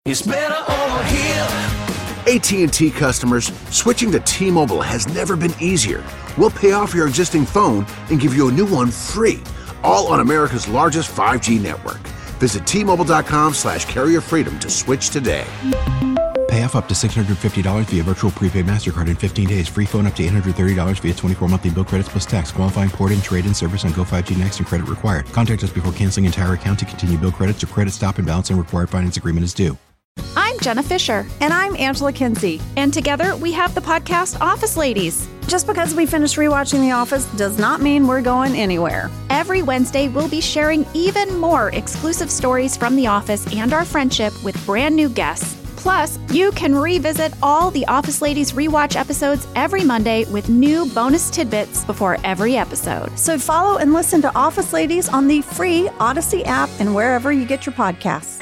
It's better over here. AT&T customers, switching to T-Mobile has never been easier. We'll pay off your existing phone and give you a new one free, all on America's largest 5G network. Visit T-Mobile.com/carrier freedom to switch today. Pay off up to $650 via virtual prepaid MasterCard in 15 days. Free phone up to $830 via 24 monthly bill credits plus tax. Qualifying port-in, trade-in service on Go5G Next and credit required. Contact us before canceling entire account to continue bill credits or credit stop and balance and required finance agreement is due. I'm Jenna Fisher. And I'm Angela Kinsey. And together we have the podcast Office Ladies. Just because we finished rewatching The Office does not mean we're going anywhere. Every Wednesday, we'll be sharing even more exclusive stories from The Office and our friendship with brand new guests. Plus, you can revisit all the Office Ladies rewatch episodes every Monday with new bonus tidbits before every episode. So follow and listen to Office Ladies on the free Odyssey app and wherever you get your podcasts.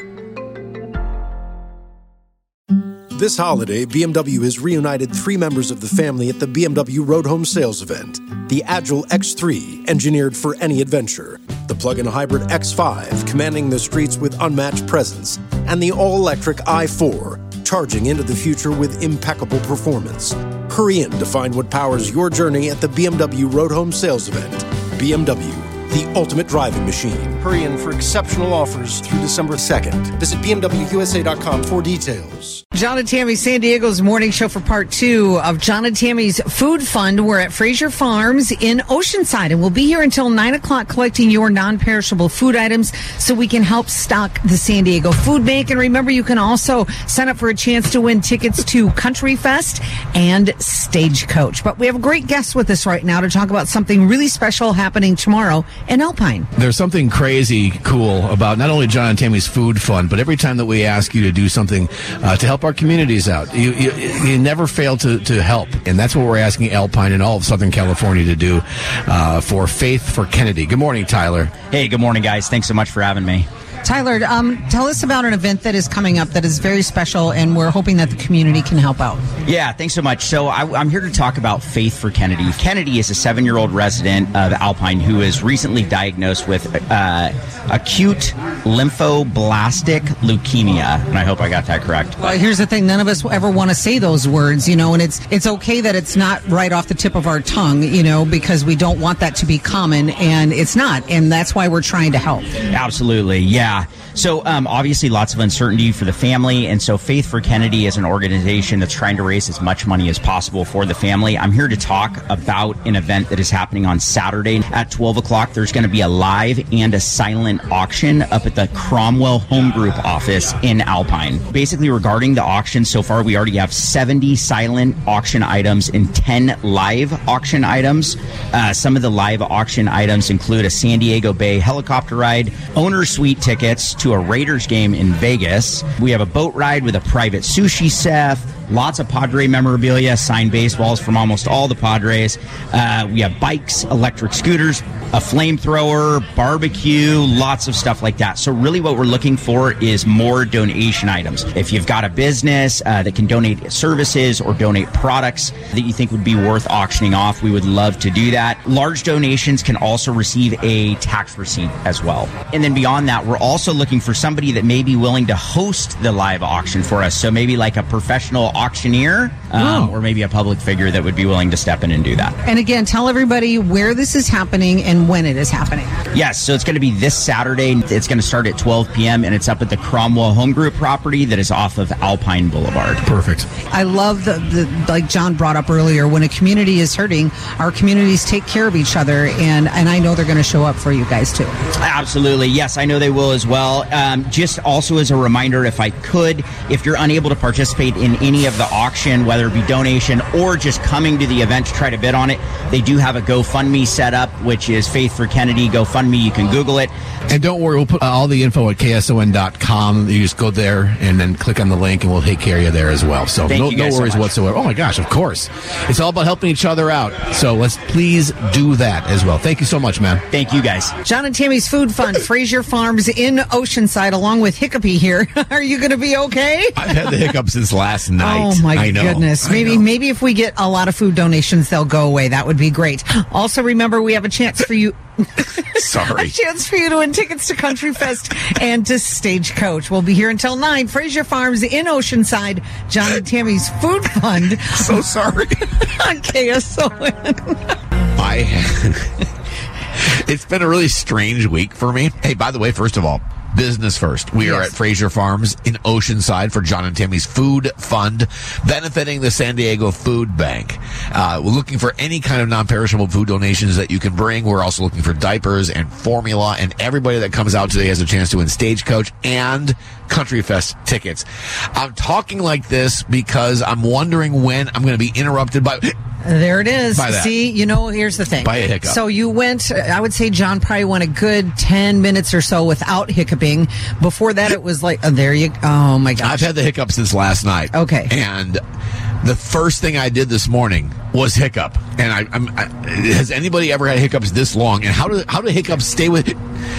This holiday, BMW has reunited 3 members of the family at the BMW Road Home Sales event. The Agile X3, engineered for any adventure. The plug-in hybrid X5, commanding the streets with unmatched presence. And the all-electric i4, charging into the future with impeccable performance. Hurry in to find what powers your journey at the BMW Road Home Sales event. BMW, the ultimate driving machine. Hurry in for exceptional offers through December 2nd. Visit BMWUSA.com for details. John and Tammy, San Diego's morning show for part 2 of John and Tammy's Food Fund. We're at Fraser Farms in Oceanside, and we'll be here until 9 o'clock collecting your non-perishable food items so we can help stock the San Diego Food Bank. And remember, you can also sign up for a chance to win tickets to Country Fest and Stagecoach. But we have a great guest with us right now to talk about something really special happening tomorrow in Alpine. There's something crazy cool about not only John and Tammy's Food Fund, but every time that we ask you to do something to help our communities out, you never fail to help. And that's what we're asking Alpine and all of Southern California to do for Faith for Kennedy. Good morning, Tyler. Hey, good morning, guys. Thanks so much for having me. Tyler, tell us about an event that is coming up that is very special, and we're hoping that the community can help out. Yeah, thanks so much. So I'm here to talk about Faith for Kennedy. Kennedy is a 7-year-old resident of Alpine who is recently diagnosed with acute lymphoblastic leukemia, and I hope I got that correct. Well, here's the thing. None of us ever want to say those words, and it's okay that it's not right off the tip of our tongue, because we don't want that to be common, and it's not, and that's why we're trying to help. Absolutely, yeah. So obviously lots of uncertainty for the family, and so Faith for Kennedy is an organization that's trying to raise as much money as possible for the family. I'm here to talk about an event that is happening on Saturday at 12 o'clock. There's going to be a live and a silent auction up at the Cromwell Home Group office in Alpine. Basically, regarding the auction, so far we already have 70 silent auction items and 10 live auction items. Some of the live auction items include a San Diego Bay helicopter ride, owner suite tickets to a Raiders game in Vegas. We have a boat ride with a private sushi chef, lots of Padre memorabilia, signed baseballs from almost all the Padres. We have bikes, electric scooters, a flamethrower, barbecue, lots of stuff like that. So really what we're looking for is more donation items. If you've got a business that can donate services or donate products that you think would be worth auctioning off, we would love to do that. Large donations can also receive a tax receipt as well. And then beyond that, we're also looking for somebody that may be willing to host the live auction for us. So maybe like a professional auctioneer or maybe a public figure that would be willing to step in and do that. And again, tell everybody where this is happening and when it is happening. Yes, so it's going to be this Saturday. It's going to start at 12 p.m. and it's up at the Cromwell Home Group property that is off of Alpine Boulevard. Perfect. I love the like John brought up earlier, when a community is hurting, our communities take care of each other, and I know they're going to show up for you guys too. Absolutely. Yes, I know they will as well. Just also as a reminder, if you're unable to participate in any of the auction, whether it be donation or just coming to the event to try to bid on it, they do have a GoFundMe set up, which is Faith for Kennedy GoFundMe. You can Google it. And don't worry, we'll put all the info at KSON.com. You just go there and then click on the link and we'll take care of you there as well. So no worries whatsoever. Oh my gosh, of course. It's all about helping each other out. So let's please do that as well. Thank you so much, man. Thank you, guys. John and Tammy's Food Fund, Fraser Farms in Oceanside, along with Hiccupy here. Are you going to be okay? I've had the hiccups since last night. Oh my goodness. Maybe if we get a lot of food donations, they'll go away. That would be great. Also, remember, we have a chance for you. Sorry. A chance for you to win tickets to Country Fest and to Stagecoach. We'll be here until 9. Fraser Farms in Oceanside. John and Tammy's Food Fund. So sorry. On KSON. It's been a really strange week for me. Hey, by the way, first of all, business first. We are at Fraser Farms in Oceanside for John and Tammy's Food Fund, benefiting the San Diego Food Bank. We're looking for any kind of non-perishable food donations that you can bring. We're also looking for diapers and formula, and everybody that comes out today has a chance to win Stagecoach and Country Fest tickets. I'm talking like this because I'm wondering when I'm going to be interrupted by... There it is. By that. See, here's the thing. By a hiccup. So you went, I would say John probably went a good 10 minutes or so without hiccuping. Before that, it was like, oh my gosh. I've had the hiccup since last night. Okay. And the first thing I did this morning was hiccup. And has anybody ever had hiccups this long? And how do hiccups stay with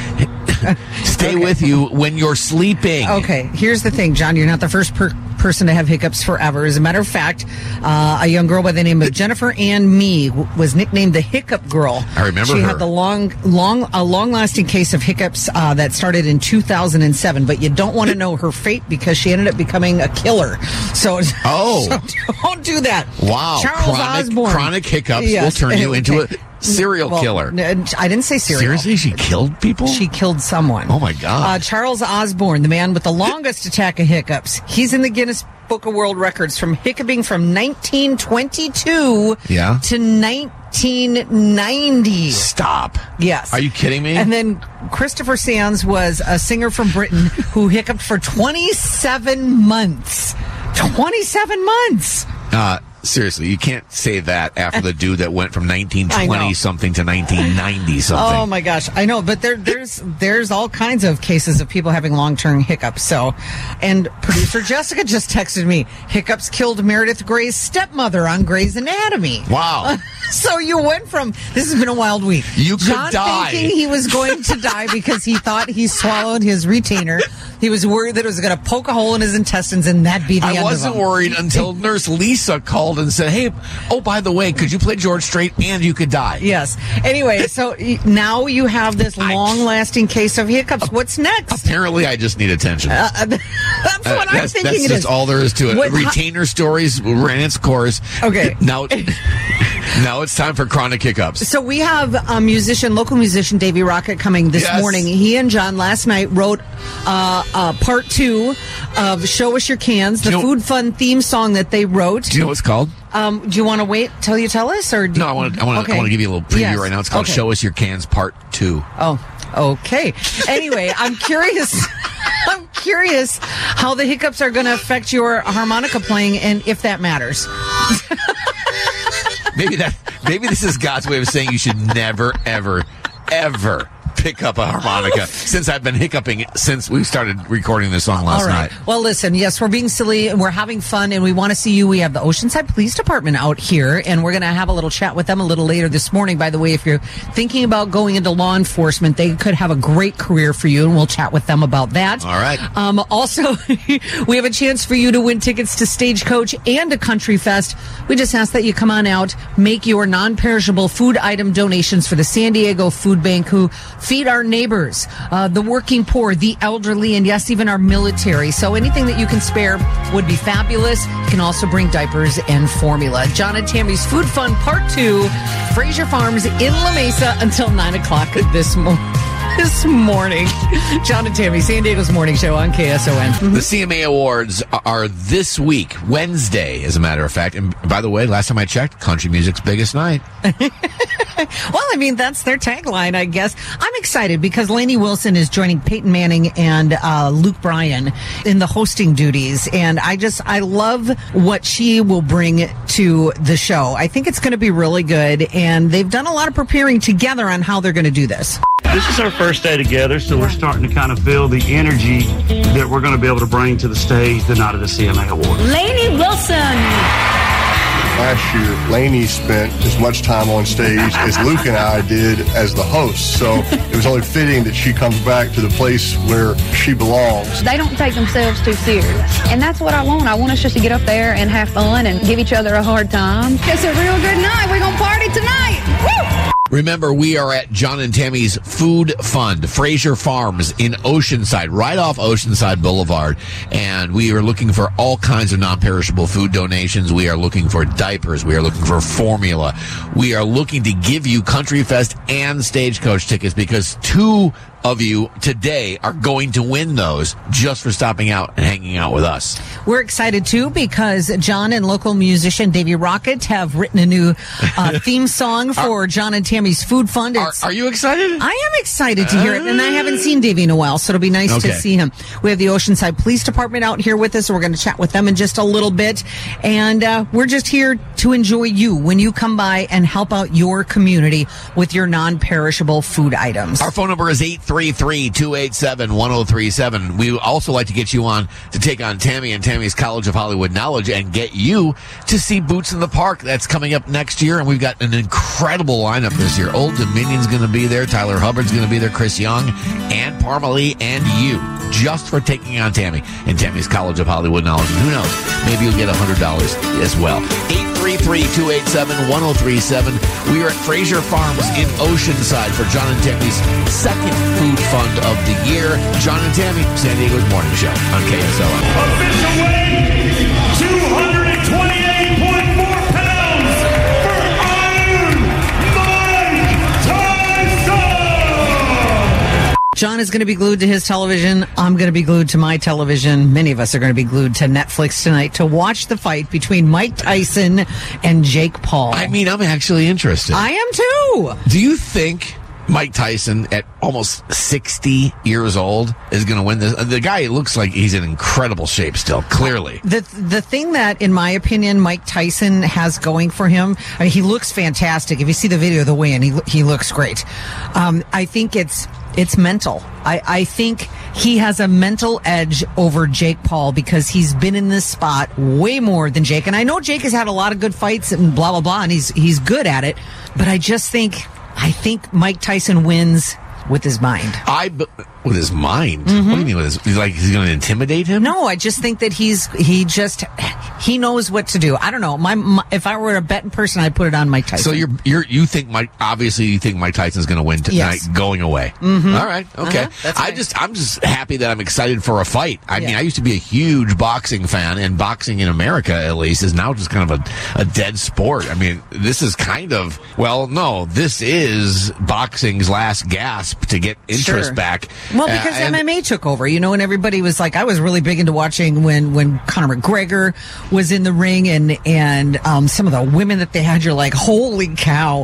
you when you're sleeping? Okay, here's the thing, John. You're not the first person to have hiccups forever. As a matter of fact, a young girl by the name of Jennifer Ann Mee was nicknamed the Hiccup Girl. I remember she her. had the long-lasting case of hiccups that started in 2007. But you don't want to know her fate because she ended up becoming a killer. So don't do that. Wow, Charles Osborne. Chronic hiccups will turn you into a serial killer. I didn't say serial. Seriously? She killed people? She killed someone. Oh, my God. Charles Osborne, the man with the longest attack of hiccups. He's in the Guinness Book of World Records from hiccuping from 1922 to 1990. Stop. Yes. Are you kidding me? And then Christopher Sands was a singer from Britain who hiccuped for 27 months. 27 months. Seriously, you can't say that after the dude that went from 1920-something to 1990-something. Oh, my gosh. I know, but there's all kinds of cases of people having long-term hiccups. So, and producer Jessica just texted me, hiccups killed Meredith Gray's stepmother on Grey's Anatomy. Wow. So you went from, this has been a wild week. You could John die. thinking he was going to die because he thought he swallowed his retainer. He was worried that it was going to poke a hole in his intestines and that'd be the end of him. I wasn't worried until Nurse Lisa called and said, hey, by the way, could you play George Strait and you could die? Yes. Anyway, so now you have this long-lasting case of hiccups. What's next? Apparently, I just need attention. That's what I'm thinking that's it just is. all there is to it. Retainer stories ran its course. Okay. Now it's time for chronic hiccups. So we have local musician Davey Rocket coming this morning. He and John last night wrote part 2 of Show Us Your Cans, the Food Fun theme song that they wrote. Do you know what it's called? Do you want to wait till you tell us? Or No, I want to give you a little preview right now. It's called Show Us Your Cans Part 2. Oh, okay. Anyway, I'm curious. I'm curious how the hiccups are going to affect your harmonica playing and if that matters. Maybe this is God's way of saying you should never, ever, ever pick up a harmonica since I've been hiccuping since we started recording this song last night. Well, listen, yes, we're being silly and we're having fun and we want to see you. We have the Oceanside Police Department out here and we're going to have a little chat with them a little later this morning. By the way, if you're thinking about going into law enforcement, they could have a great career for you and we'll chat with them about that. All right. Also, we have a chance for you to win tickets to Stagecoach and a Country Fest. We just ask that you come on out, make your non-perishable food item donations for the San Diego Food Bank, who feed our neighbors, the working poor, the elderly, and yes, even our military. So anything that you can spare would be fabulous. You can also bring diapers and formula. John and Tammy's Food Fun Part 2, Fraser Farms in La Mesa until 9 o'clock this morning. John and Tammy, San Diego's morning show on KSON. The CMA Awards are this week, Wednesday, as a matter of fact. And by the way, last time I checked, country music's biggest night. Well, I mean, that's their tagline, I guess. I'm excited because Lainey Wilson is joining Peyton Manning and Luke Bryan in the hosting duties. And I love what she will bring to the show. I think it's going to be really good. And they've done a lot of preparing together on how they're going to do this. This is our first day together, so we're starting to kind of feel the energy that we're going to be able to bring to the stage the night of the CMA Awards. Lainey Wilson. Last year, Lainey spent as much time on stage as Luke and I did as the hosts, so it was only fitting that she comes back to the place where she belongs. They don't take themselves too serious, and that's what I want. I want us just to get up there and have fun and give each other a hard time. It's a real good night. We're going to party tonight. Woo! Remember, we are at John and Tammy's Food Fund, Fraser Farms in Oceanside, right off Oceanside Boulevard. And we are looking for all kinds of non-perishable food donations. We are looking for diapers. We are looking for formula. We are looking to give you Country Fest and Stagecoach tickets because 2 of you today are going to win those just for stopping out and hanging out with us. We're excited too because John and local musician Davey Rocket have written a new theme song for John and Tammy's Food Fund. Are you excited? I am excited to hear it, and I haven't seen Davey in a while, so it'll be nice to see him. We have the Oceanside Police Department out here with us, so we're going to chat with them in just a little bit, and we're just here to enjoy you when you come by and help out your community with your non-perishable food items. Our phone number is 833-287-1037. We also like to get you on to take on Tammy and Tammy's College of Hollywood Knowledge and get you to see Boots in the Park. That's coming up next year, and we've got an incredible lineup this year. Old Dominion's going to be there. Tyler Hubbard's going to be there. Chris Young, Ann Parmalee, and you, just for taking on Tammy and Tammy's College of Hollywood Knowledge. And who knows? Maybe you'll get $100 as well. 833-287-1037. We are at Fraser Farms in Oceanside for John and Tammy's second Food Fund of the year. John and Tammy, San Diego's morning show on KSLM. Official weight, 228.4 pounds for Iron Mike Tyson. John is going to be glued to his television. I'm going to be glued to my television. Many of us are going to be glued to Netflix tonight to watch the fight between Mike Tyson and Jake Paul. I mean, I'm actually interested. I am too. Do you think Mike Tyson, at almost 60 years old, is going to win this? The guy looks like he's in incredible shape still, clearly. The thing that, in my opinion, Mike Tyson has going for him, I mean, he looks fantastic. If you see the video of the weigh-in, he looks great. I think it's mental. I think he has a mental edge over Jake Paul because he's been in this spot way more than Jake. And I know Jake has had a lot of good fights and blah, blah, blah, and he's good at it. But I think Mike Tyson wins with his mind. With his mind? Mm-hmm. What do you mean with his? He's going to intimidate him? No, I just think that he knows what to do. I don't know. If I were a betting person, I'd put it on Mike Tyson. So you think Mike Tyson's going to win tonight, going away? Mm-hmm. All right, okay. That's right. I'm just happy that I'm excited for a fight. I mean, I used to be a huge boxing fan, and boxing in America, at least, is now just kind of a dead sport. I mean, this is this is boxing's last gasp to get interest back. Well, because MMA took over, and everybody was like, I was really big into watching when Conor McGregor was in the ring and some of the women that they had, you're like, holy cow.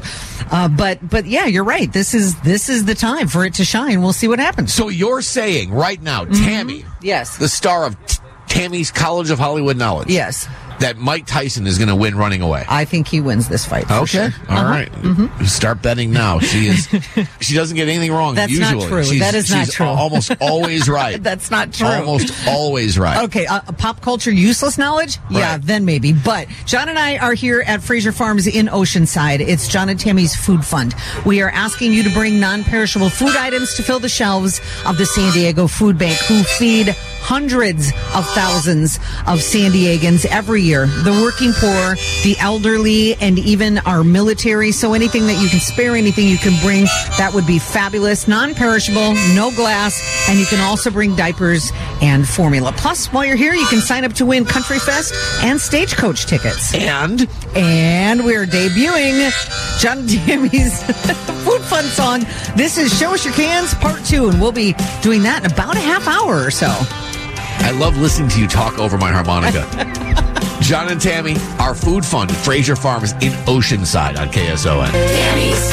But yeah, you're right. This is the time for it to shine. We'll see what happens. So you're saying right now, Tammy, yes, the star of Tammy's College of Hollywood Knowledge, yes, that Mike Tyson is going to win running away. I think he wins this fight. Okay. Sure. All right. Mm-hmm. Start betting now. She doesn't get anything wrong. That's usually. not true. That is not true. Almost always right. That's not true. Almost always right. Okay. Pop culture useless knowledge? Yeah, then maybe. But John and I are here at Fraser Farms in Oceanside. It's John and Tammy's Food Fund. We are asking you to bring non-perishable food items to fill the shelves of the San Diego Food Bank, who feed hundreds of thousands of San Diegans every year. The working poor, the elderly, and even our military. So anything that you can spare, anything you can bring, that would be fabulous. Non-perishable, no glass, and you can also bring diapers and formula. Plus, while you're here, you can sign up to win Country Fest and Stagecoach tickets. And we're debuting John and Tammy's Food Fund song. This is Show Us Your Cans Part 2, and we'll be doing that in about a half hour or so. I love listening to you talk over my harmonica. John and Tammy, our Food Fund at Fraser Farms in Oceanside on KSON. Tammy's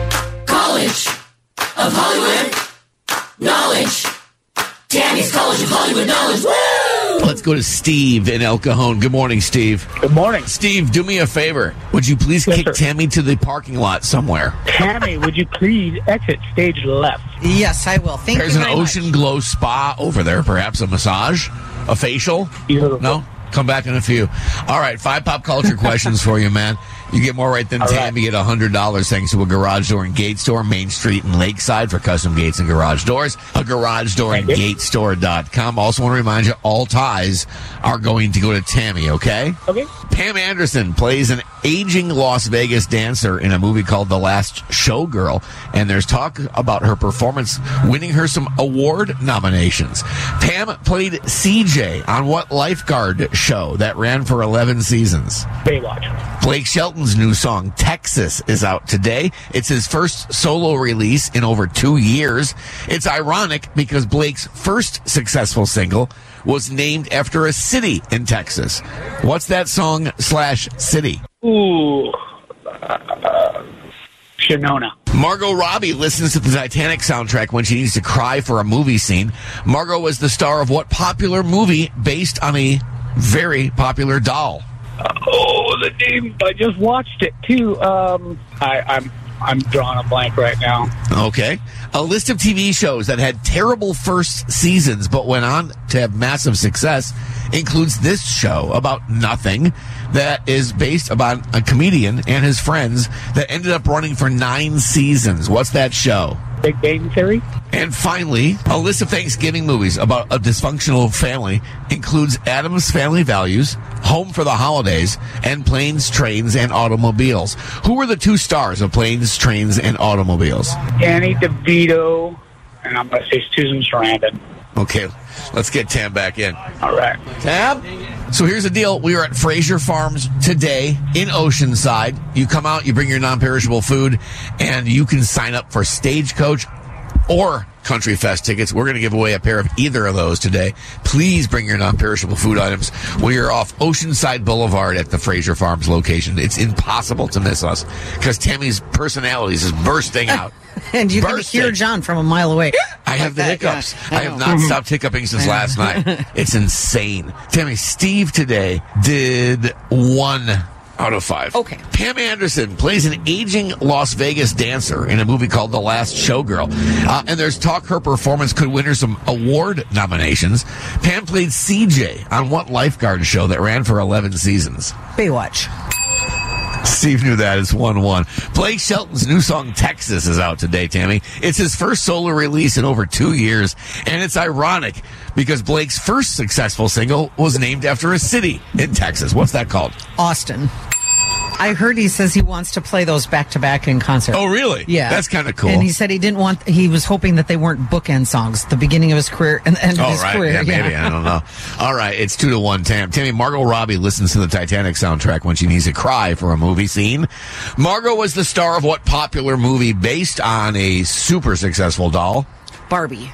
College of Hollywood Knowledge. Tammy's College of Hollywood Knowledge. Woo! Let's go to Steve in El Cajon. Good morning, Steve. Good morning. Steve, do me a favor. Would you please kick Tammy to the parking lot somewhere? Tammy, would you please exit stage left? Yes, I will. Thank There's you an very Ocean much. Glow spa over there. Perhaps a massage? A facial? Beautiful. No? Come back in a few. All right, 5 pop culture questions for you, man. You get more right than Tammy. Get $100 thanks to a garage door and gate store, Main Street and Lakeside, for custom gates and garage doors. A garage door and gatestore.com. Also want to remind you, all ties are going to go to Tammy, okay? Okay. Pam Anderson plays an aging Las Vegas dancer in a movie called The Last Showgirl, and there's talk about her performance winning her some award nominations. Pam played CJ on what lifeguard show that ran for 11 seasons? Baywatch. Blake Shelton's new song, Texas, is out today. It's his first solo release in over 2 years. It's ironic because Blake's first successful single was named after a city in Texas. What's that song / city? Ooh. Shannona. Margot Robbie listens to the Titanic soundtrack when she needs to cry for a movie scene. Margot was the star of what popular movie based on a very popular doll? The name, I just watched it too. I'm drawing a blank right now. Okay. A list of TV shows that had terrible first seasons but went on to have massive success includes this show about nothing that is based upon a comedian and his friends that ended up running for 9 seasons. What's that show? Big Bang Theory. And finally, a list of Thanksgiving movies about a dysfunctional family includes Addams Family Values, Home for the Holidays, and Planes, Trains, and Automobiles. Who were the 2 stars of Planes, Trains, and Automobiles? Danny DeVito, and I'm going to say Susan Sarandon. Okay, let's get Tam back in. All right. Tam? So here's the deal. We are at Fraser Farms today in Oceanside. You come out, you bring your non-perishable food, and you can sign up for Stagecoach or Country Fest tickets. We're going to give away a pair of either of those today. Please bring your non-perishable food items. We are off Oceanside Boulevard at the Fraser Farms location. It's impossible to miss us because Tammy's personality is bursting out. And you can hear John from a mile away. I have the hiccups. I have not stopped hiccuping since last night. It's insane. Tammy, Steve today did 1 out of 5. Okay. Pam Anderson plays an aging Las Vegas dancer in a movie called The Last Showgirl. And there's talk her performance could win her some award nominations. Pam played CJ on what lifeguard show that ran for 11 seasons? Baywatch. Steve knew that. It's 1-1. Blake Shelton's new song, Texas, is out today, Tammy. It's his first solo release in over 2 years, and it's ironic because Blake's first successful single was named after a city in Texas. What's that called? Austin. I heard he says he wants to play those back-to-back in concert. Oh, really? Yeah. That's kind of cool. And he said he was hoping that they weren't bookend songs, the beginning of his career and the end of his career. Yeah, maybe. I don't know. All right, it's 2-1, Tam. Tammy, Margot Robbie listens to the Titanic soundtrack when she needs to cry for a movie scene. Margot was the star of what popular movie based on a super successful doll? Barbie.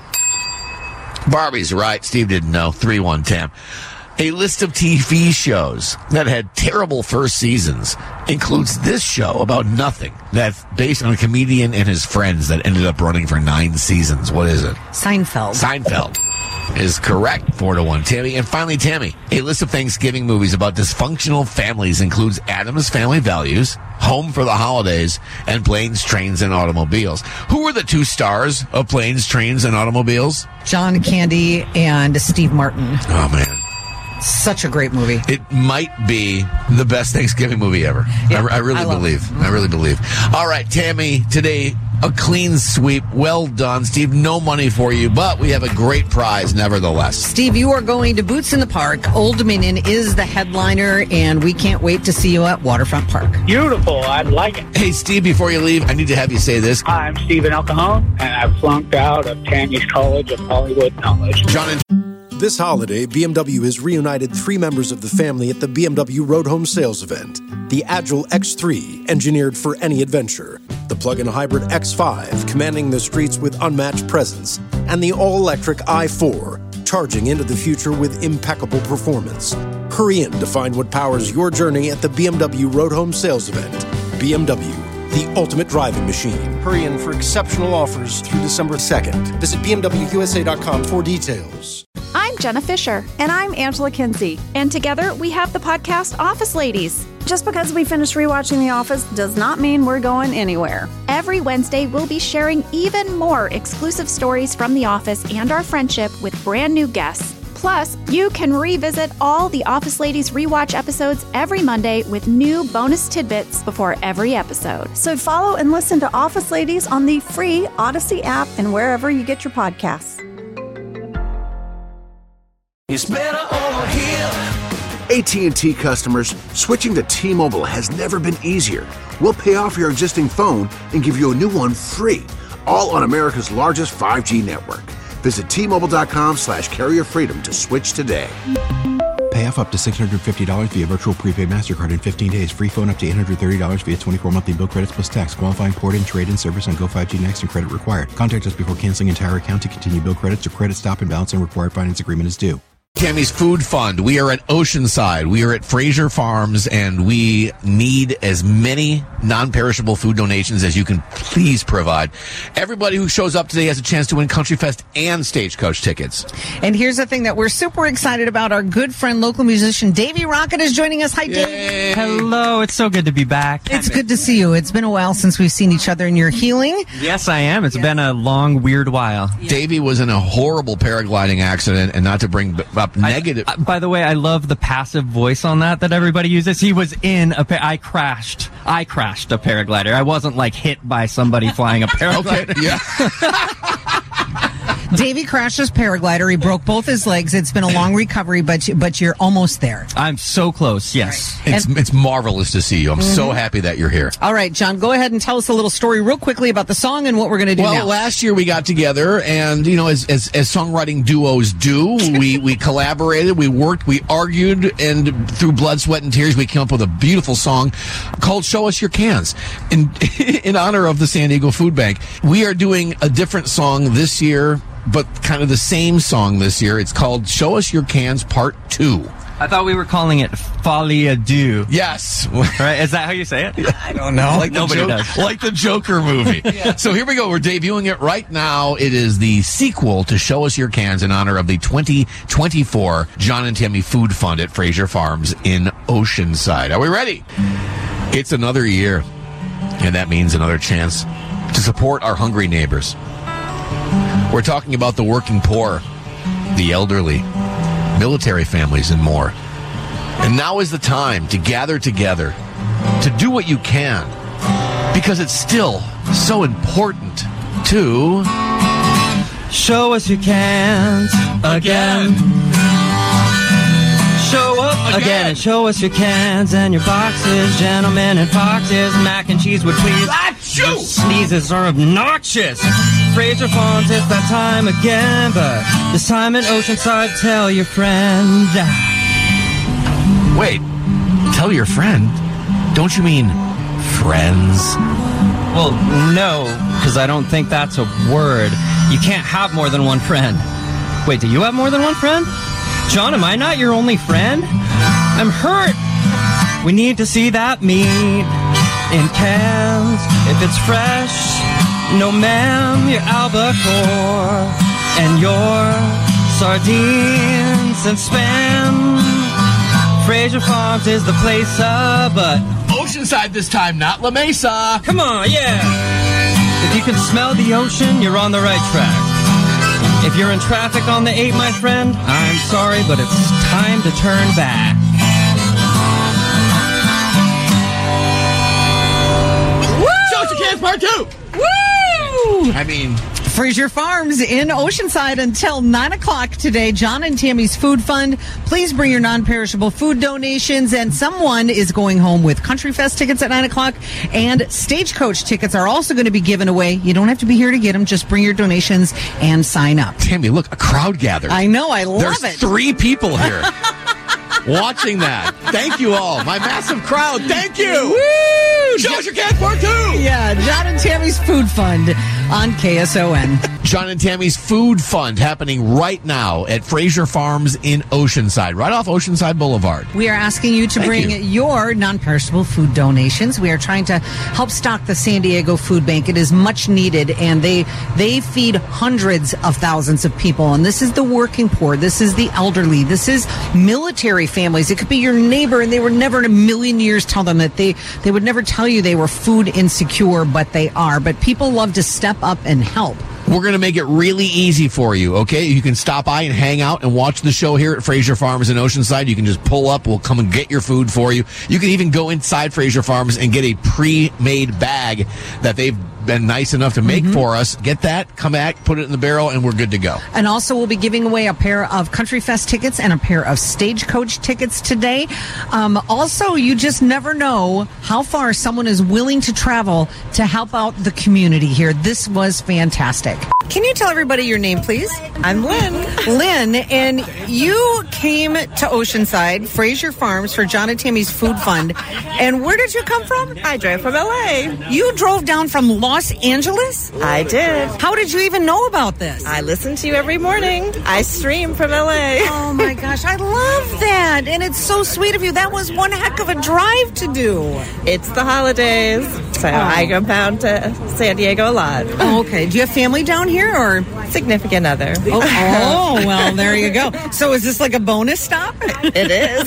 Barbie's right. Steve didn't know. 3-1, Tam. A list of TV shows that had terrible first seasons includes this show about nothing that's based on a comedian and his friends that ended up running for 9 seasons. What is it? Seinfeld. Seinfeld is correct. 4-1, Tammy. And finally, Tammy, a list of Thanksgiving movies about dysfunctional families includes Addams Family Values, Home for the Holidays, and Planes, Trains, and Automobiles. Who were the 2 stars of Planes, Trains, and Automobiles? John Candy and Steve Martin. Oh, man. Such a great movie. It might be the best Thanksgiving movie ever. Yeah, I really believe. All right, Tammy, today, a clean sweep. Well done. Steve, no money for you, but we have a great prize nevertheless. Steve, you are going to Boots in the Park. Old Dominion is the headliner, and we can't wait to see you at Waterfront Park. Beautiful. I like it. Hey, Steve, before you leave, I need to have you say this. I'm Stephen El Cajon, and I flunked out of Tammy's College of Hollywood Knowledge. John and This holiday, BMW has reunited 3 members of the family at the BMW Road Home Sales Event. The Agile X3, engineered for any adventure. The plug-in hybrid X5, commanding the streets with unmatched presence. And the all-electric i4, charging into the future with impeccable performance. Hurry in to find what powers your journey at the BMW Road Home Sales Event. BMW, the ultimate driving machine. Hurry in for exceptional offers through December 2nd. Visit BMWUSA.com for details. I'm Jenna Fisher. And I'm Angela Kinsey. And together we have the podcast Office Ladies. Just because we finished rewatching The Office does not mean we're going anywhere. Every Wednesday, we'll be sharing even more exclusive stories from The Office and our friendship with brand new guests. Plus, you can revisit all the Office Ladies rewatch episodes every Monday with new bonus tidbits before every episode. So follow and listen to Office Ladies on the free Odyssey app and wherever you get your podcasts. It's better over here. AT&T customers, switching to T-Mobile has never been easier. We'll pay off your existing phone and give you a new one free, all on America's largest 5G network. Visit T-Mobile.com/carrier freedom to switch today. Pay off up to $650 via virtual prepaid MasterCard in 15 days. Free phone up to $830 via 24 monthly bill credits plus tax. Qualifying port-in, trade-in service on Go 5G Next and credit required. Contact us before canceling entire account to continue bill credits or credit stop and balance and required finance agreement is due. Tammy's Food Fund. We are at Oceanside. We are at Fraser Farms, and we need as many non-perishable food donations as you can please provide. Everybody who shows up today has a chance to win Country Fest and Stagecoach tickets. And here's the thing that we're super excited about. Our good friend, local musician Davey Rocket is joining us. Hi, Dave. Hello. It's so good to be back. It's good to see you. It's been a while since we've seen each other, and you're healing. Yes, I am. It's been a long, weird while. Davey was in a horrible paragliding accident, and not to bring up negative. By the way, I love the passive voice on that everybody uses. He was in I crashed a paraglider. I wasn't like hit by somebody flying a paraglider. Okay, yeah. Davey crashed his paraglider. He broke both his legs. It's been a long recovery, but you're almost there. I'm so close, yes. Right. It's marvelous to see you. I'm so happy that you're here. All right, John, go ahead and tell us a little story real quickly about the song and what we're going to do now. Well, last year we got together, and, you know, as songwriting duos do, we collaborated, we worked, we argued, and through blood, sweat, and tears, we came up with a beautiful song called Show Us Your Cans in honor of the San Diego Food Bank. We are doing a different song this year, but kind of the same song this year. It's called Show Us Your Cans Part 2. I thought we were calling it Folie à Deux. Yes. Right? Is that how you say it? I don't know. Nobody does. Like the Joker movie. Yeah. So here we go. We're debuting it right now. It is the sequel to Show Us Your Cans in honor of the 2024 John and Tammy Food Fund at Fraser Farms in Oceanside. Are we ready? It's another year, and that means another chance to support our hungry neighbors. We're talking about the working poor, the elderly, military families, and more. And now is the time to gather together, to do what you can, because it's still so important to show us your cans again. Show up again and show us your cans and your boxes, gentlemen and foxes. Mac and cheese would please. Your sneezes are obnoxious. Fraser Farms, it's that time again, but this time in Oceanside, tell your friend. Wait, tell your friend? Don't you mean friends? Well, no, because I don't think that's a word. You can't have more than one friend. Wait, do you have more than one friend? John, am I not your only friend? I'm hurt. We need to see that meat in cans. If it's fresh, no ma'am, your albacore and your sardines and spam. Fraser Farms is the place, but Oceanside this time, not La Mesa. Come on, yeah. If you can smell the ocean, you're on the right track. If you're in traffic on the 8, my friend, I'm sorry, but it's time to turn back. Woo! Show Us Your Cans Part 2! Woo! I mean, Fraser Farms in Oceanside until 9 o'clock today. John and Tammy's Food Fund. Please bring your non-perishable food donations. And someone is going home with Country Fest tickets at 9 o'clock. And Stagecoach tickets are also going to be given away. You don't have to be here to get them. Just bring your donations and sign up. Tammy, look, a crowd gathered. I know. I love There's it. 3 people here watching that. Thank you all. My massive crowd. Thank you. Woo! Show Us Your Cans Part 2. Yeah, John and Tammy's Food Fund on KSON. John and Tammy's Food Fund happening right now at Fraser Farms in Oceanside, right off Oceanside Boulevard. We are asking you to bring your non-perishable food donations. We are trying to help stock the San Diego Food Bank. It is much needed, and they feed hundreds of thousands of people. And this is the working poor. This is the elderly. This is military families. It could be your neighbor, and they would never in a million years tell them that they would never tell you they were food insecure, but they are. But people love to step up and help. We're going to make it really easy for you, okay? You can stop by and hang out and watch the show here at Fraser Farms in Oceanside. You can just pull up. We'll come and get your food for you. You can even go inside Fraser Farms and get a pre-made bag that they've been nice enough to make for us. Get that, come back, put it in the barrel, and we're good to go. And also, we'll be giving away a pair of Country Fest tickets and a pair of Stagecoach tickets today. Also, you just never know how far someone is willing to travel to help out the community here. This was fantastic. Can you tell everybody your name, please? I'm Lynn. Lynn, and you came to Oceanside, Fraser Farms, for John and Tammy's Food Fund. And where did you come from? I drove from LA. You drove down from Los Angeles? I did. How did you even know about this? I listen to you every morning. I stream from LA. Oh my gosh, I love that. And it's so sweet of you. That was one heck of a drive to do. It's the holidays, so I go down to San Diego a lot. Oh, okay. Do you have family down here or significant other? Oh, well, there you go. So is this like a bonus stop? It is.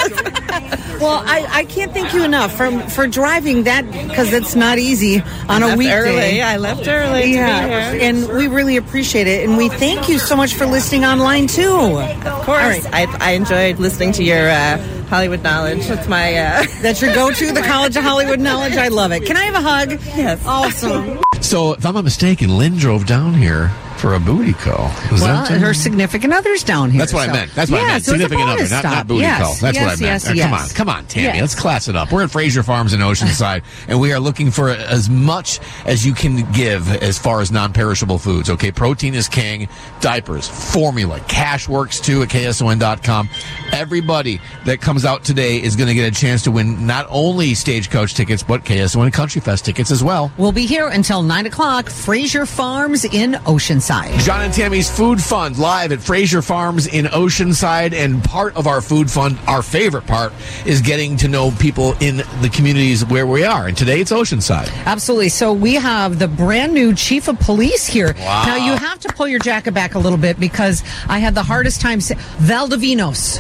Well, I can't thank you enough for driving that, because it's not easy on a weekday. I left early to be here. And we really appreciate it. And we thank you so much for listening online, too. Of course. Right. I enjoyed listening to your Hollywood knowledge. That's my... That's your go-to, the College of Hollywood knowledge? I love it. Can I have a hug? Yes. Awesome. So, if I'm not mistaken, Lynn drove down here for a booty call. Her significant other's down here. That's what I meant. That's what I meant. So significant other, not booty call. That's what I meant. Come on, Tammy. Let's class it up. We're at Fraser Farms in Oceanside, and we are looking for as much as you can give as far as non-perishable foods. Okay, protein is king. Diapers, formula, cash works too at KSON.com. Everybody that comes out today is going to get a chance to win not only Stagecoach tickets, but KSON Country Fest tickets as well. We'll be here until 9 o'clock. Fraser Farms in Oceanside. John and Tammy's Food Fund live at Fraser Farms in Oceanside, and part of our food fund, our favorite part, is getting to know people in the communities where we are. And today it's Oceanside. Absolutely. So we have the brand new Chief of Police here. Wow. Now you have to pull your jacket back a little bit, because I had the hardest time saying Valdovinos.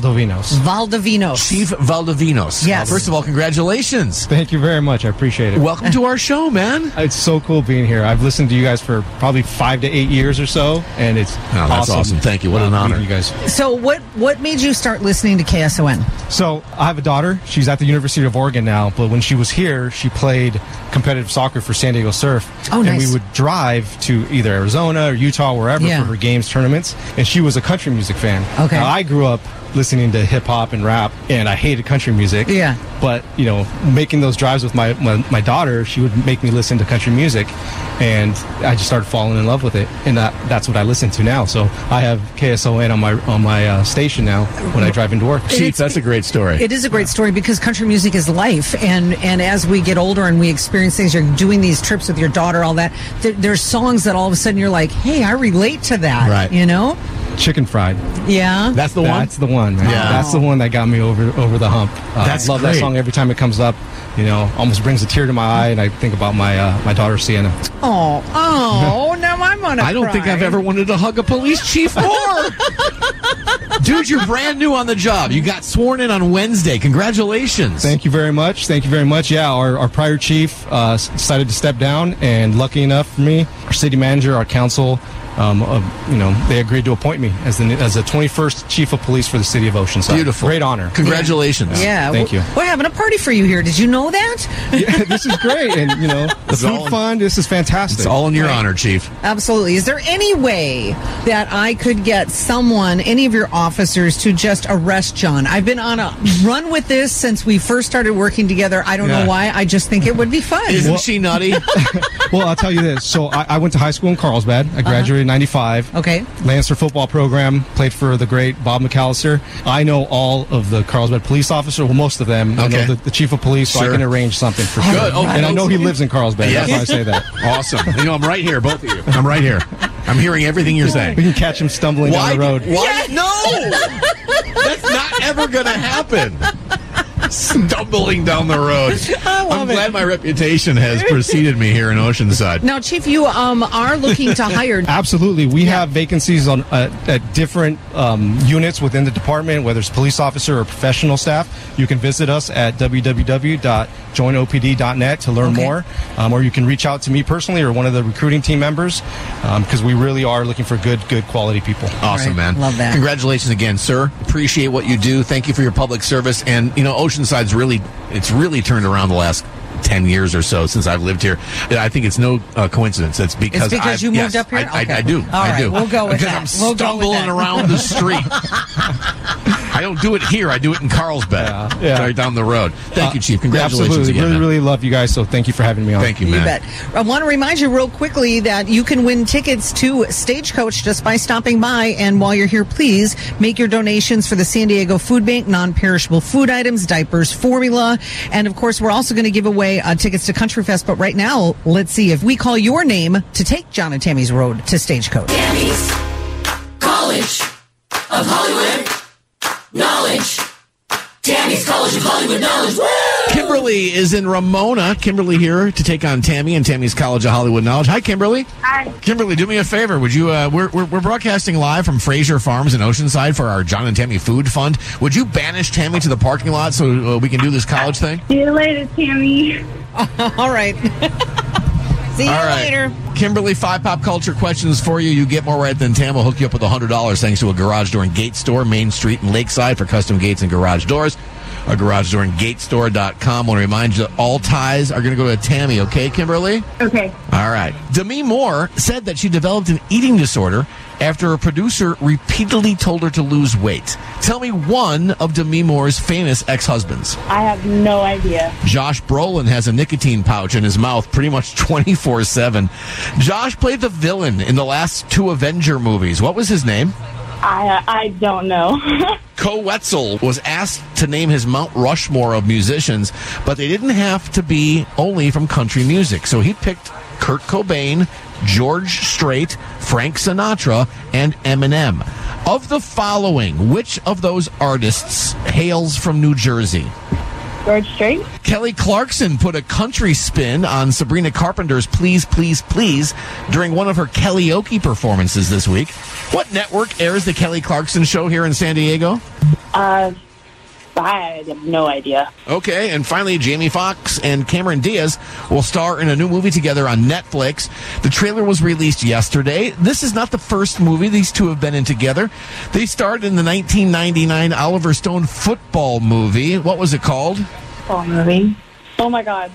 Chief Valdovinos. Yes. First of all, congratulations. Thank you very much. I appreciate it. Welcome to our show, man. It's so cool being here. I've listened to you guys for probably 5 to 8 years or so, and it's that's awesome. Thank you. What an honor. You guys. So what made you start listening to KSON? So I have a daughter. She's at the University of Oregon now, but when she was here, she played competitive soccer for San Diego Surf. Oh, nice. And we would drive to either Arizona or Utah, wherever, for her games, tournaments. And she was a country music fan. Okay. Now, I grew up listening to hip hop and rap, and I hated country music. Yeah. But, you know, making those drives with my daughter, she would make me listen to country music, and I just started falling in love with it, and that's what I listen to now. So I have KSON on my station now when I drive into work. Chief, that's a great story. It is a great story, because country music is life, and as we get older and we experience things, you're doing these trips with your daughter, all that, there's songs that all of a sudden you're like, hey, I relate to that, right? You know? Chicken Fried. Yeah. That's the one? That's the one, man. Yeah. That's the one that got me over the hump. I love great. that song every time it comes up. You know, almost brings a tear to my eye, and I think about my daughter Sienna. Oh, now I'm gonna I don't think I've ever wanted to hug a police chief more. Dude, you're brand new on the job. You got sworn in on Wednesday. Congratulations. Thank you very much. Yeah, our prior chief decided to step down, and lucky enough for me, our city manager, our council, they agreed to appoint me as the 21st chief of police for the city of Oceanside. Beautiful. Great honor. Congratulations. Yeah. Thank you. We're having a party for you here. Did you know that? Yeah, this is great. And, the food fund, this is fantastic. It's all in your honor, Chief. Absolutely. Is there any way that I could get any of your officers, to just arrest John? I've been on a run with this since we first started working together. I don't know why. I just think it would be fun. Isn't she nutty? Well, I'll tell you this. So I went to high school in Carlsbad. I graduated in 95. Okay. Lancer football program, played for the great Bob McAllister. I know all of the Carlsbad police officers, well, most of them. Okay. I know the chief of police, so I can arrange something for sure. Good. Oh, and I know he lives in Carlsbad. Yes. That's why I say that. Awesome. I'm right here, both of you. I'm right here. I'm hearing everything you're saying. We can catch him stumbling down the road. Why? No! That's not ever going to happen. stumbling down the road. I'm glad my reputation has preceded me here in Oceanside. Now, Chief, you are looking to hire. Absolutely. We have vacancies on at different units within the department, whether it's police officer or professional staff. You can visit us at www.joinopd.net to learn more, or you can reach out to me personally or one of the recruiting team members, because we really are looking for good quality people. Awesome, man. Love that. Congratulations again, sir. Appreciate what you do. Thank you for your public service. And, Oceanside's really turned around the last 10 years or so since I've lived here. I think it's no coincidence. It's because you moved up here? I do. All right, I do. we'll go with because that. I'm We'll go with stumbling that. around the street. I don't do it here. I do it in Carlsbad, right down the road. Thank you, Chief. Congratulations Absolutely. again, really, man. really love you guys, so thank you for having me on. Thank you, man. You bet. I want to remind you real quickly that you can win tickets to Stagecoach just by stopping by. And while you're here, please make your donations for the San Diego Food Bank, non-perishable food items, diapers, formula. And, of course, we're also going to give away tickets to Country Fest. But right now, let's see if we call your name to take John and Tammy's road to Stagecoach. Tammy's College of Hollywood Knowledge. Tammy's College of Hollywood Knowledge. Woo! Kimberly is in Ramona. Kimberly here to take on Tammy and Tammy's College of Hollywood Knowledge. Hi, Kimberly. Hi. Kimberly, do me a favor. Would you? We're broadcasting live from Fraser Farms in Oceanside for our John and Tammy Food Fund. Would you banish Tammy to the parking lot so we can do this college thing? See you later, Tammy. All right. See you later. Kimberly, 5 pop culture questions for you. You get more right than Tam will hook you up with $100 thanks to a garage door and gate store, Main Street and Lakeside, for custom gates and garage doors. A garage door and gatestore.com. I want to remind you that all ties are going to go to Tammy, okay, Kimberly? Okay. All right. Demi Moore said that she developed an eating disorder after a producer repeatedly told her to lose weight. Tell me one of Demi Moore's famous ex-husbands. I have no idea. Josh Brolin has a nicotine pouch in his mouth pretty much 24/7. Josh played the villain in the last 2 Avenger movies. What was his name? I don't know. Co Wetzel was asked to name his Mount Rushmore of musicians, but they didn't have to be only from country music. So he picked Kurt Cobain, George Strait, Frank Sinatra, and Eminem. Of the following, which of those artists hails from New Jersey? George Strait. Kelly Clarkson put a country spin on Sabrina Carpenter's Please, Please, Please during one of her karaoke performances this week. What network airs the Kelly Clarkson show here in San Diego? I have no idea. Okay, and finally, Jamie Foxx and Cameron Diaz will star in a new movie together on Netflix. The trailer was released yesterday. This is not the first movie these two have been in together. They starred in the 1999 Oliver Stone football movie. What was it called? Football movie. Oh, my God.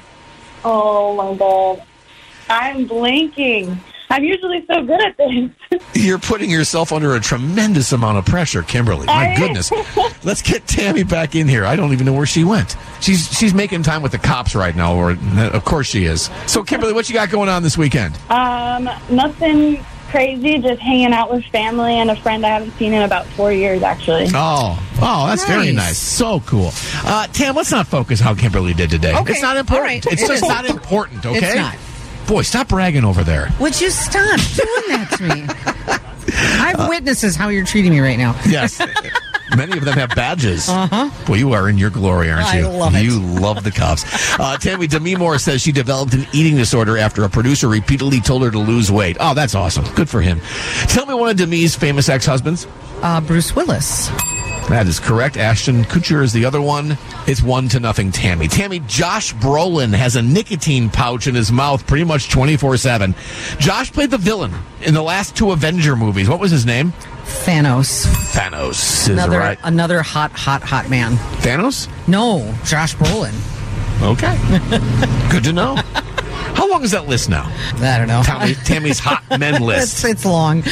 I'm blanking. I'm usually so good at this. You're putting yourself under a tremendous amount of pressure, Kimberly. My goodness. Let's get Tammy back in here. I don't even know where she went. She's making time with the cops right now, or of course she is. So, Kimberly, what you got going on this weekend? Nothing crazy, just hanging out with family and a friend I haven't seen in about 4 years, actually. Oh, that's very nice. So cool. Tam, let's not focus how Kimberly did today. Okay. It's not important. All right. It's just not important, okay? It's not. Boy, stop bragging over there. Would you stop doing that to me? I have witnesses how you're treating me right now. Yes. Many of them have badges. Uh-huh. Boy, you are in your glory, aren't you? I love it. You love the cops. Tammy, Demi Moore says she developed an eating disorder after a producer repeatedly told her to lose weight. Oh, that's awesome. Good for him. Tell me one of Demi's famous ex-husbands. Bruce Willis. That is correct. Ashton Kutcher is the other one. It's 1-0, Tammy. Tammy, Josh Brolin has a nicotine pouch in his mouth pretty much 24/7. Josh played the villain in the last 2 Avenger movies. What was his name? Thanos. Thanos is right. Another hot man. Thanos? No, Josh Brolin. Okay. Good to know. How long is that list now? I don't know. Tammy's hot men list. It's long.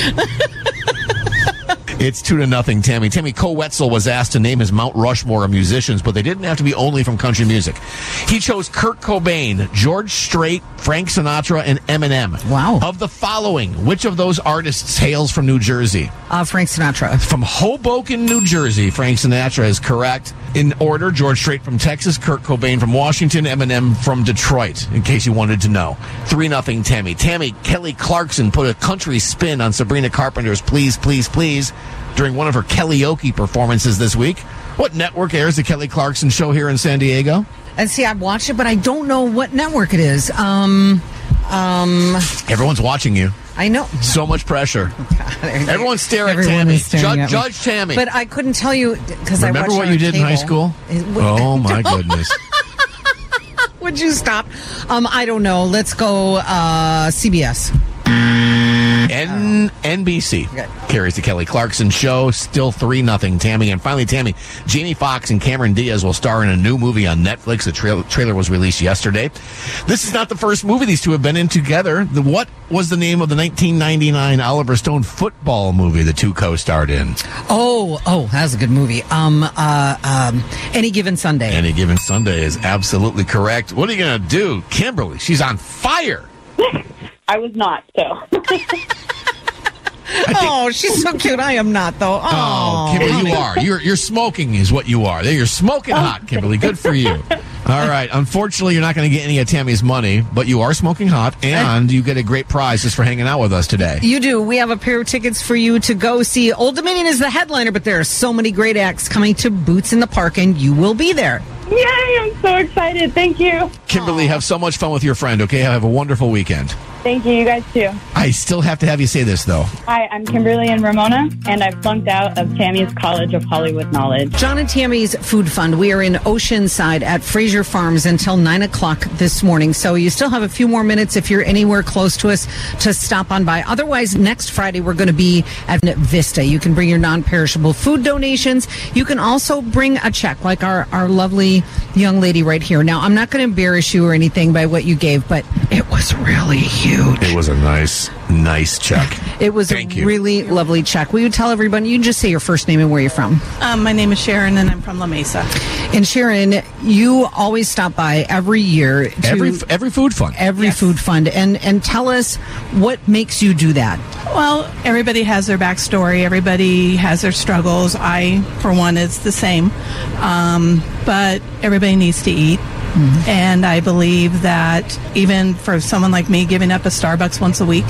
It's 2-0, Tammy. Tammy, Co Wetzel was asked to name his Mount Rushmore of musicians, but they didn't have to be only from country music. He chose Kurt Cobain, George Strait, Frank Sinatra, and Eminem. Wow. Of the following, which of those artists hails from New Jersey? Frank Sinatra. From Hoboken, New Jersey, Frank Sinatra is correct. In order, George Strait from Texas, Kurt Cobain from Washington, Eminem from Detroit, in case you wanted to know. 3-0, Tammy. Tammy, Kelly Clarkson put a country spin on Sabrina Carpenter's Please, Please, Please during one of her karaoke performances this week. What network airs the Kelly Clarkson Show here in San Diego? And see, I've watched it, but I don't know what network it is. Everyone's watching you. I know. So much pressure. Everyone's staring at Everyone Tammy. is staring at me. Judge Tammy. But I couldn't tell you because I watched Remember what on you did in high school? Oh, my goodness. Would you stop? I don't know. Let's go CBS. NBC carries the Kelly Clarkson Show, still 3-0 Tammy. And finally, Tammy, Jamie Foxx and Cameron Diaz will star in a new movie on Netflix. The trailer was released yesterday. This is not the first movie these two have been in together. What was the name of the 1999 Oliver Stone football movie the two co-starred in? Oh, that's a good movie. Any Given Sunday. Any Given Sunday is absolutely correct. What are you going to do? Kimberly, she's on fire. I was not, so. Oh, she's so cute. I am not, though. Oh, Kimberly, you are. You're smoking is what you are. You're smoking hot, Kimberly. Good for you. All right. Unfortunately, you're not going to get any of Tammy's money, but you are smoking hot, and you get a great prize just for hanging out with us today. You do. We have a pair of tickets for you to go see. Old Dominion is the headliner, but there are so many great acts coming to Boots in the Park, and you will be there. Yay, I'm so excited. Thank you. Kimberly, have so much fun with your friend, okay? Have a wonderful weekend. Thank you. You guys too. I still have to have you say this, though. Hi, I'm Kimberly and Ramona, and I flunked out of Tammy's College of Hollywood Knowledge. John and Tammy's Food Fund. We are in Oceanside at Fraser Farms until 9 o'clock this morning. So you still have a few more minutes if you're anywhere close to us to stop on by. Otherwise, next Friday, we're going to be at Vista. You can bring your non-perishable food donations. You can also bring a check like our lovely young lady right here. Now, I'm not going to embarrass you or anything by what you gave, but it was really huge. It was a nice check. It was really lovely check. Will you tell everybody, you can just say your first name and where you're from. My name is Sharon, and I'm from La Mesa. And Sharon, you always stop by every year. Every food fund. Every food fund. And tell us what makes you do that. Well, everybody has their backstory. Everybody has their struggles. I, for one, is the same. But everybody needs to eat. Mm-hmm. And I believe that even for someone like me giving up a Starbucks once a week,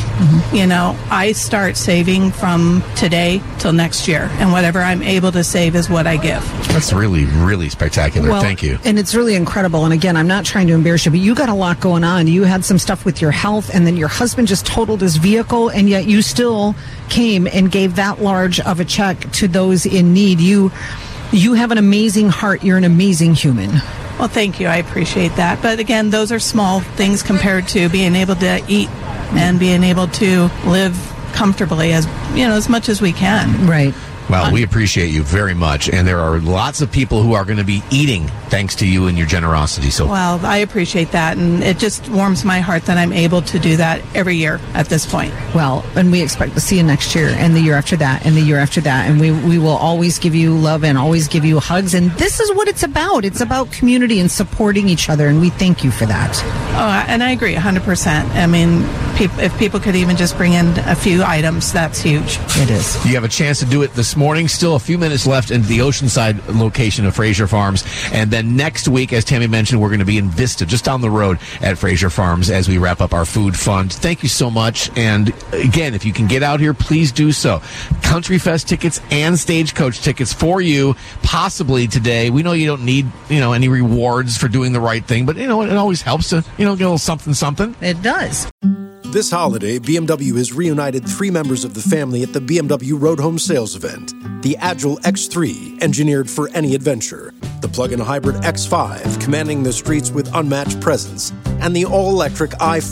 I start saving from today till next year. And whatever I'm able to save is what I give. That's really, really spectacular. Well, thank you. And it's really incredible. And again, I'm not trying to embarrass you, but you got a lot going on. You had some stuff with your health, and then your husband just totaled his vehicle, and yet you still came and gave that large of a check to those in need. You have an amazing heart. You're an amazing human. Well, thank you. I appreciate that. But again, those are small things compared to being able to eat and being able to live comfortably as much as we can. Right. Well, we appreciate you very much, and there are lots of people who are going to be eating thanks to you and your generosity. So, well, I appreciate that, and it just warms my heart that I'm able to do that every year at this point. Well, and we expect to see you next year, and the year after that, and the year after that, and we will always give you love and always give you hugs, and this is what it's about. It's about community and supporting each other, and we thank you for that. Oh, and I agree 100%. I mean, if people could even just bring in a few items, that's huge. It is. You have a chance to do it this morning. Still a few minutes left into the Oceanside location of Fraser Farms. And then next week, as Tammy mentioned, we're going to be in Vista, just down the road at Fraser Farms as we wrap up our food fund. Thank you so much. And again, if you can get out here, please do so. Country Fest tickets and Stagecoach tickets for you, possibly today. We know you don't need, any rewards for doing the right thing, but, it always helps to, get a little something. It does. This holiday, BMW has reunited 3 members of the family at the BMW Road Home Sales Event. The Agile X3, engineered for any adventure. The plug-in hybrid X5, commanding the streets with unmatched presence. And the all-electric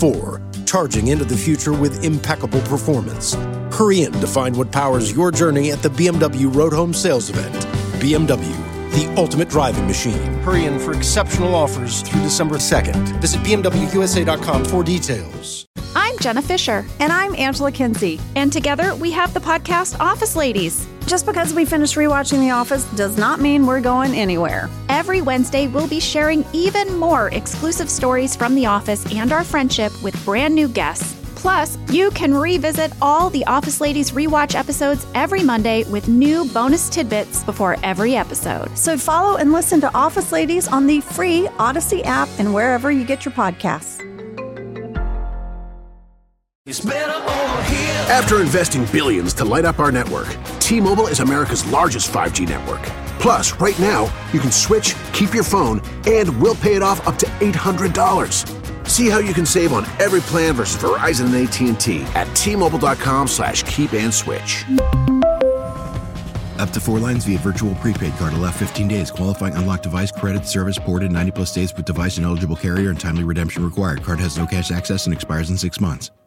i4, charging into the future with impeccable performance. Hurry in to find what powers your journey at the BMW Road Home Sales Event. BMW, the ultimate driving machine. Hurry in for exceptional offers through December 2nd. Visit BMWUSA.com for details. I'm Jenna Fisher. And I'm Angela Kinsey. And together we have the podcast Office Ladies. Just because we finished rewatching The Office does not mean we're going anywhere. Every Wednesday, we'll be sharing even more exclusive stories from The Office and our friendship with brand new guests. Plus, you can revisit all the Office Ladies rewatch episodes every Monday with new bonus tidbits before every episode. So follow and listen to Office Ladies on the free Odyssey app and wherever you get your podcasts. After investing billions to light up our network, T-Mobile is America's largest 5G network. Plus, right now, you can switch, keep your phone, and we'll pay it off up to $800. See how you can save on every plan versus Verizon and AT&T at T-Mobile.com/keep-and-switch. Up to 4 lines via virtual prepaid card. Allow 15 days. Qualifying unlocked device credit service ported 90 plus days with device and eligible carrier and timely redemption required. Card has no cash access and expires in 6 months.